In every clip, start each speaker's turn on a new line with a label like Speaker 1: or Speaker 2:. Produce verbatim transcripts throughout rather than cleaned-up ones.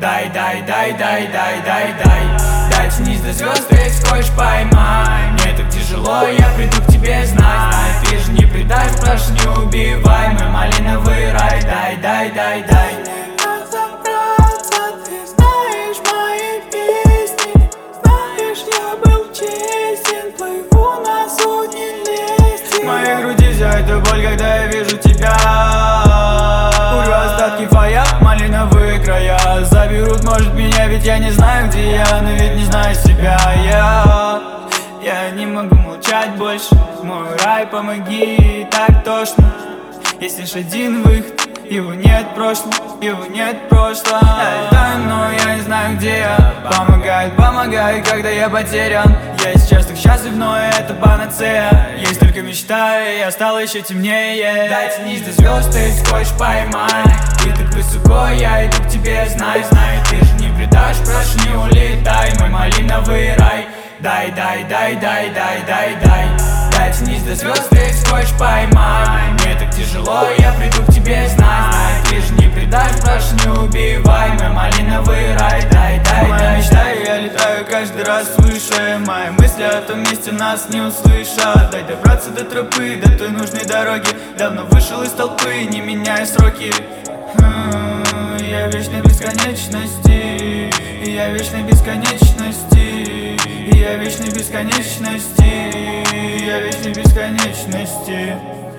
Speaker 1: Дай, дай, дай, дай, дай, дай, дай. Дай тянись до звезд, ты их хочешь поймай. Мне так тяжело, я приду к тебе, знай, знай. Ты же не предашь, прошу, не убивай мой малиновый рай. Дай, дай, дай, дай. В моей груди зияет боль, когда я вижу тебя. Курю остатки фая, малиновые края. Заберут, может, меня, ведь я не знаю, где я. Но ведь не знаю себя я. Я не могу молчать больше. Мой рай, помоги, так тошно. Есть лишь один выход, его нет в прошлом, его нет в прошлом. Я летаю, но я не знаю, где я. Помогает, помогает, когда я потерян. Я сейчас так счастлив, но это панацея. Есть только мечта, и я стал еще темнее. Дай тянись до звезд, ты их хочешь поймай. Ты так высоко, я иду к тебе, знай, знай. Ты же не предашь, прошу, не улетай мой малиновый рай. Дай, дай, дай, дай, дай, дай, дай. Дай тянись до звезд, ты их хочешь поймай. Мне так тяжело, я приду к тебе, знай, знай. Ты же не предашь, прошу, не убивай мой малиновый рай. Дай, дай, дай, мечта, я летаю каждый раз выше. Мои мысли о том месте нас не услышат. Дай добраться до тропы, до той нужной дороги. Давно вышел из толпы, не меняя сроки. Я в вечной бесконечности, я в вечной бесконечности, я в вечной бесконечности, я в вечной бесконечности.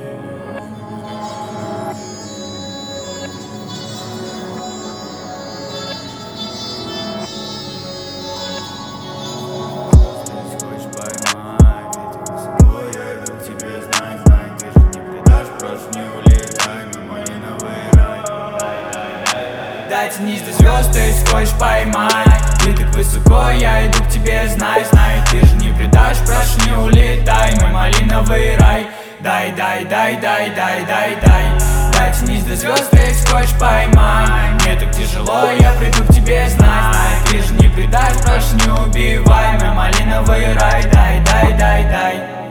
Speaker 1: Дай тянись до звезд, ты их хочешь поймай. Ты так высоко, я иду к тебе, знай, знай. Ты же не предашь, прошу, не улетай мой малиновый рай. Дай, дай, дай, дай, дай, дай, дай. Дай тянись до звезд, ты их хочешь поймай. Мне так тяжело, я приду к тебе, знай, знай. Ты же не предашь, прошу, не убивай мой малиновый рай. Дай, дай, дай, дай.